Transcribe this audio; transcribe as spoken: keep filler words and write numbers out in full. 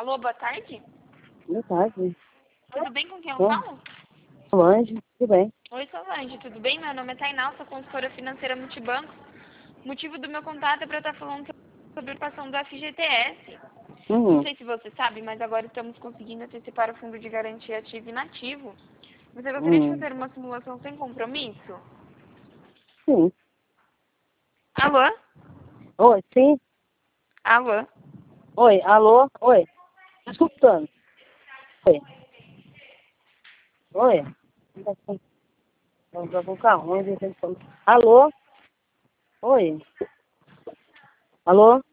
Alô, boa tarde. Boa tarde. Tudo bem com quem eu Bom. falo? Solange, tudo bem? Oi, Solange, tudo bem? Meu nome é Tainá, sou consultora financeira multibanco. O motivo do meu contato é para eu estar falando sobre a participação do F G T S. Não Uhum. sei se você sabe, mas agora estamos conseguindo antecipar o fundo de garantia ativo e inativo. Você gostaria de Uhum. fazer uma simulação sem compromisso? Sim. Alô? Oi, sim? Alô? Oi, alô? Oi. Tá escutando? Oi. Oi. Vamos com o carro. Onde a gente tá? Alô? Oi. Alô?